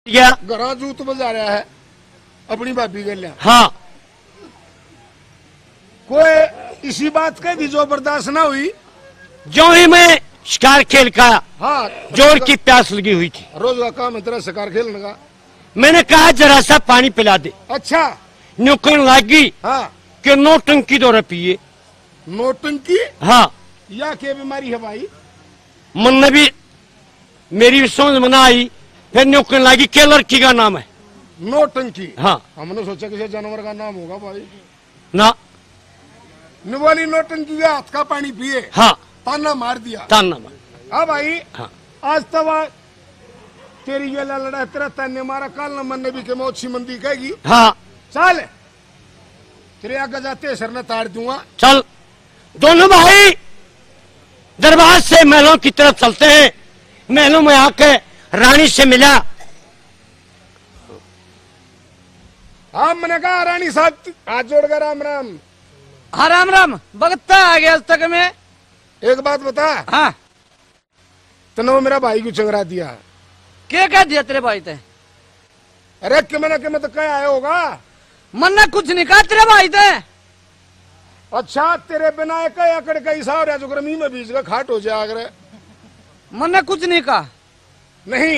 क्या घरा जूत बजा रहा है अपनी भाभी के लिए। हाँ कोई इसी बात का भी जो बर्दाश्त ना हुई। जो ही मैं शिकार खेल का हाँ जोर की प्यास लगी हुई थी। रोज का काम है तेरा शिकार खेलने का। मैंने कहा जरा सा पानी पिला दे। अच्छा न्यूकन लगी हाँ कि नोटंकी दौरा पिए। नोटंकी हाँ या क्या बीमारी है भाई? मन ने भी मेरी भी समझ में ना आई। फिर न्यूकन लगी के लड़की का नाम है नोटंकी। हाँ हमने सोचा किसी जानवर का नाम होगा भाई। ना निवाली नोटंकी के हाथ का पानी पिए। हाँ ताना मार दिया। ताना हाँ भाई हाँ आज तब तेरी ये लड़ा तेरा ताने मारा काल न मन ने भी के मोची मंदी कहेगी। हाँ चल तेरे आगे जाते सर ने ताड़ दूंगा। चल दोनों भाई दरबार से महलों की तरफ चलते हैं। महलों में आके रानी से मिला। हाँ मैंने कहा रानी साहब हाथ जोड़कर राम राम। हाँ राम राम भगता आ गया आज तक में। एक बात बता हाँ तने मेरा भाई को चंगरा दिया। क्या कह दिया तेरे भाई ते? अरे कि मैंने तो कह आया होगा। मन ने कुछ नहीं कहा तेरे भाई ते। अच्छा तेरे बिना एक एकड़ का हिसाब हो रहा जो गर्मी में बीच का खाट हो जाए अगर। मन ने कुछ नहीं कहा। नहीं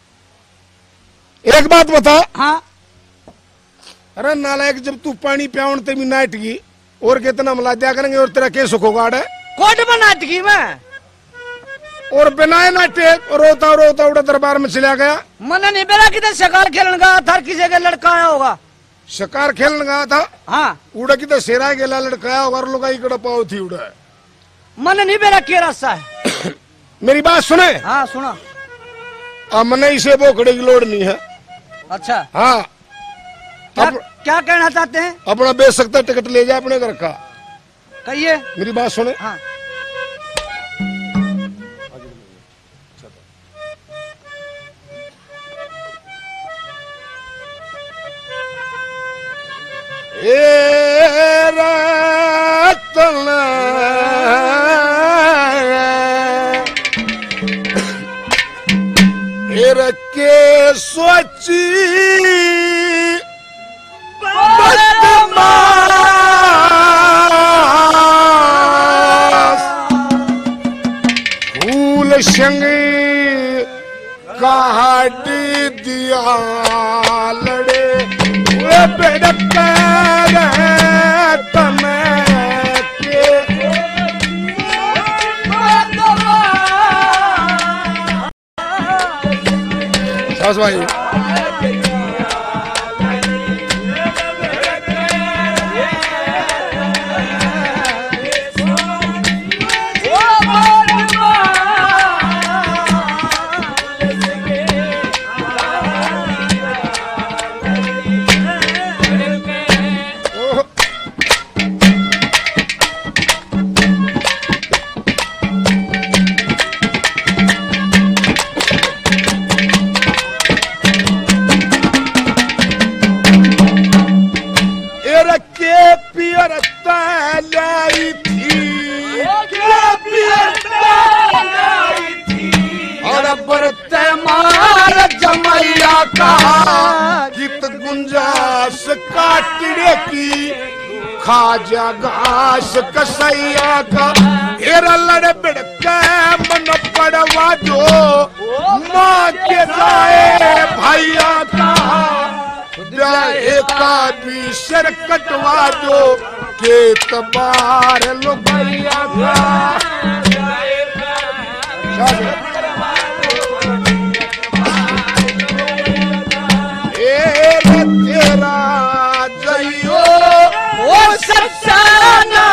एक बात बता। हाँ अरे नालायक जब तू पानी प्याउन ते भी नाट गई और कितना मिला दिया करेंगे और तेरा केस सुखोगा अड़े। कोट में नाटकी में और बिना नाटे रोता रोता उड़ा दरबार में चला गया। मन नहीं बेरा किधर शिकार खेलन गया था किसी का लड़का आया होगा। शिकार खेलने गया था। हाँ उड़ा की तो सेरा गेला लड़काया और लोग इकड़ा पाओ थी उड़ा। मन नहीं बेरा के रास्ता है। मेरी बात सुने। हाँ सुना। हमने इसे बोखड़े की लोड़ नहीं है। अच्छा हाँ क्या कहना चाहते हैं? अपना बेच सकता टिकट ले जा अपने घर का। कहिए। मेरी बात सुने। हाँ के सोची फूल संग काट दिया लड़े वे बेड़क तमें के सास भाई गीत गुंजाश काटने की खाजा घास कसैया का एरा लड़ बिड़के मन पड़वा दो माँ के जाए भैया का एका भी सर कटवा दो के तबार लो भैया का। तेरा जइयो ओ सत्साना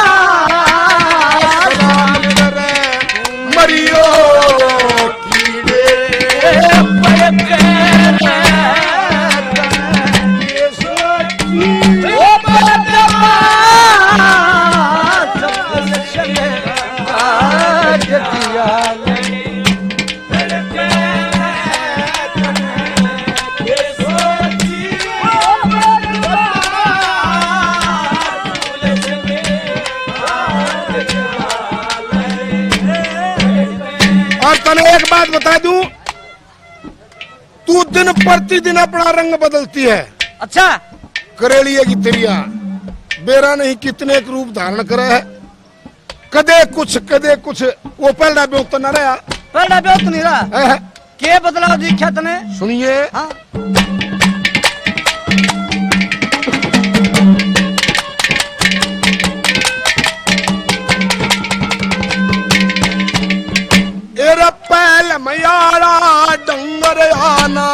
मरियो कीड़े और तने एक बात बता दूं, तू दिन प्रतिदिन अपना रंग बदलती है। अच्छा करेलिए की तिरिया बेरा नहीं कितने एक रूप धारण करे है, कदे कुछ वो पहला भी तो न रहा, पहला भी तो नहीं रहा है। के बदलाव दिखा तने? सुनिए हाँ एरा पहल मयारा डंगर आना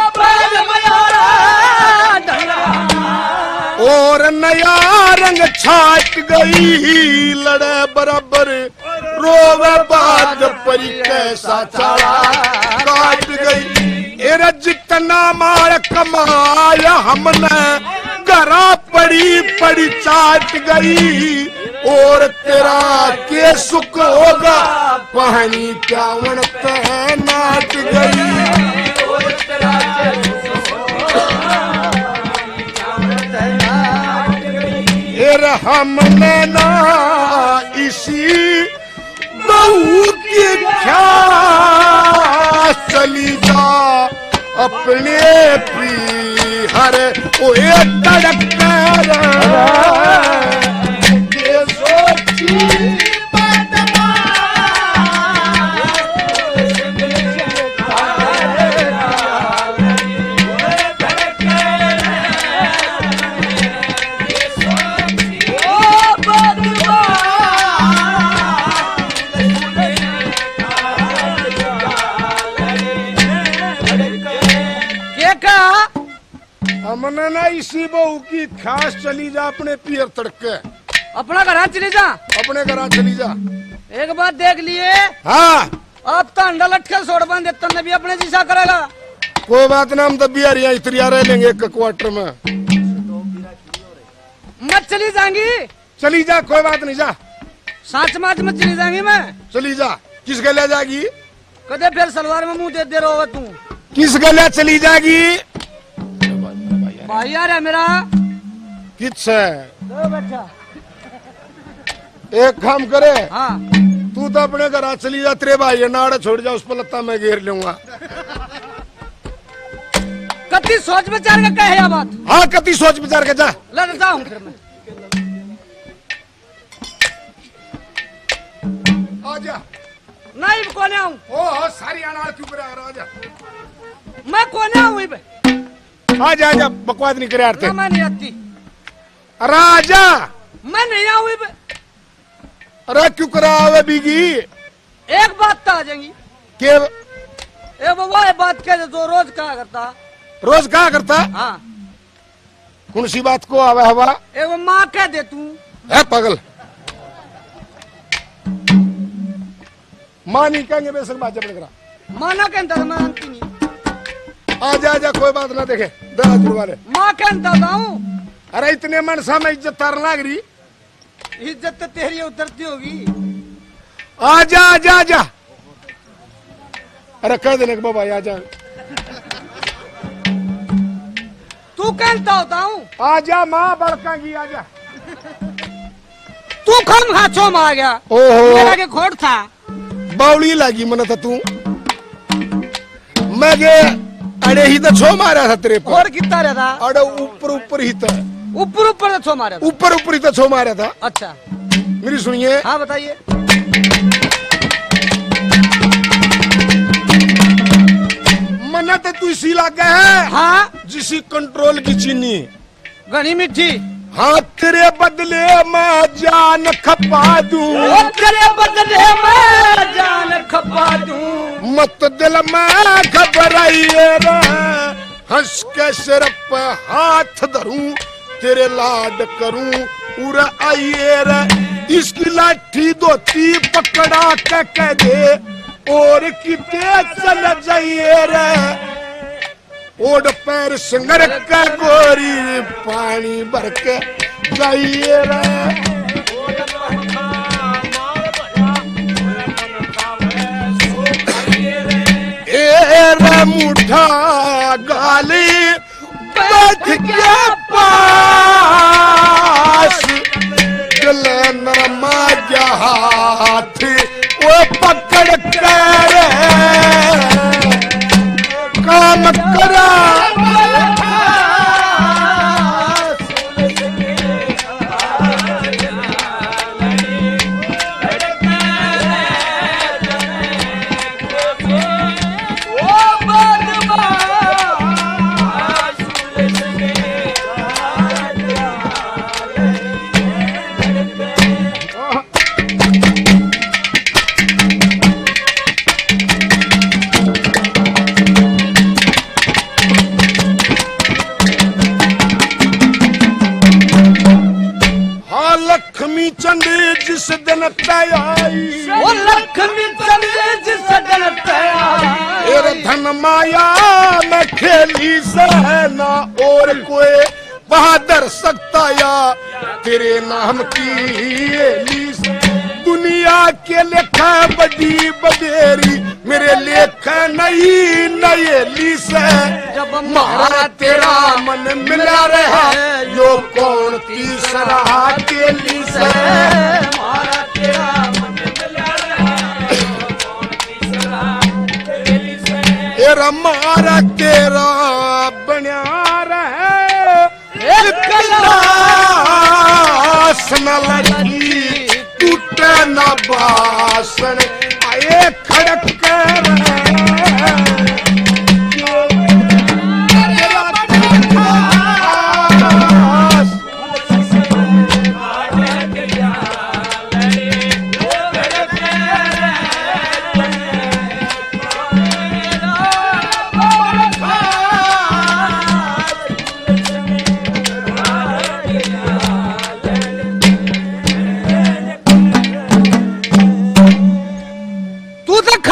और नया रंग छाट गई लड़े बराबर रोवे बाद परी कैसा चाड़ा काट गई। एरा जितना मार कमाया हमने घरा पड़ी पड़ी चाट गई और तेरा के सुख होगा पहनी प्यावन तह नाट गई। हमने ना इसी बहू की ख्याल चली जा अपने पी हर ओए तड़क ये सोची हमने ना इसी बहू की खास चली जा अपने पियर तड़के अपना घर चली जा, अपने घर चली जा। एक बात देख लिए हाँ अब तो अंडा लटके छोड़ बंद देता भी अपने जैसा करेगा। कोई बात ना, हम तब भी इतरिया रह लेंगे एक क्वार्टर में। मत चली जाएंगी, चली जा कोई बात नहीं जा। साँच माच में चली जाएंगी मैं। चली जा किस गले जाएगी? कदे फिर सलवार में मुंह दे रहा तू। किस गले चली जाएगी? भाई यार है मेरा किस एक काम करे। हाँ तू तो अपने घर चली जा, तेरे भाई नाड़ा छोड़ जा, उस पर लत्ता मैं घेर लूंगा। कति सोच विचार के कहे बात। हाँ कति सोच विचार के जा। लड़ जाऊं फिर मैं। आजा नहीं कोने आऊं। ओ सारी अनार क्यों करे आजा। मैं कोने आऊं बे। आजा आजा बकवास नहीं करे यार। मैं नहीं आती। अरे आजा। मैं नहीं आऊं बे। अरे क्यों करा आवे बीगी? एक बात तो आ जाएंगी के वो बात कह दे जो रोज कहा करता। रोज कहा करता? हाँ कौन सी बात को आवे हवा? वो माँ कह दे तू है पागल। माँ नहीं कहेंगे बेशक बात जब करा। माना कहता मैं अंती नहीं। आजा आजा कोई बात ना देखे दरा जुड़वाले। माँ कहता हूँ। अरे इतने मन सा में इज्जत तार लाग रही। इज्जत तो तेरी उतरती होगी। आजा आजा आजा। अरे कह देने के बाबा आजा। तू कहता होता हूँ। आजा माँ बड़कागी आजा। तू खम खाचो में आ गया। ओहो मेरा के खोट था। बावली लागी मन था तू। मैं गे अरे ही तो छो मारा था तेरे पर। और कितना रहता? अरे ऊपर ऊपर ही था। ऊपर ऊपर तो छो मारा था। ऊपर ऊपर ही तो छो मारा था। अच्छा मेरी सुनिए। हाँ बताइए। मना तो तू इसी लागे है। हाँ जिसी कंट्रोल की चीनी घनी मिठी। हाँ तेरे बदले मैं जान खपा दूं। तेरे बदले मैं जान खपा दूं। मत दिल में घबराइए रे, हंस के सिर पे हाथ धरूं, तेरे लाड करूं उरा आइए रे। इसकी लाठी धोती पकड़ा के कह दे और किते चल जाइए रे। ओड पैर सिंगर का गोरी पानी भर के जाइए रे। एरा मुठा गाली बैठ के पास, दिल नरमा हाथ वो पकड़ कर काम कर लक्ष्मी चंद जिस दिन तय आई, वो लक्ष्मी चंद जिस दिन तेरे धन माया में खेली सहना और कोई बहादुर सकता या तेरे नाम की एली से। दुनिया के लेखा बड़ी बडेरी मेरे लेख नहीं नयेली से। जब मारा तेरा मन मिला रहा यो कौन तीसरा केली से। मारा तेरा मन मिला रहा यो कौन तीसरा केली से। तेरा मारा तेरा बन्या रहे कलास न लगी टूटे न बासन आए खड़क कर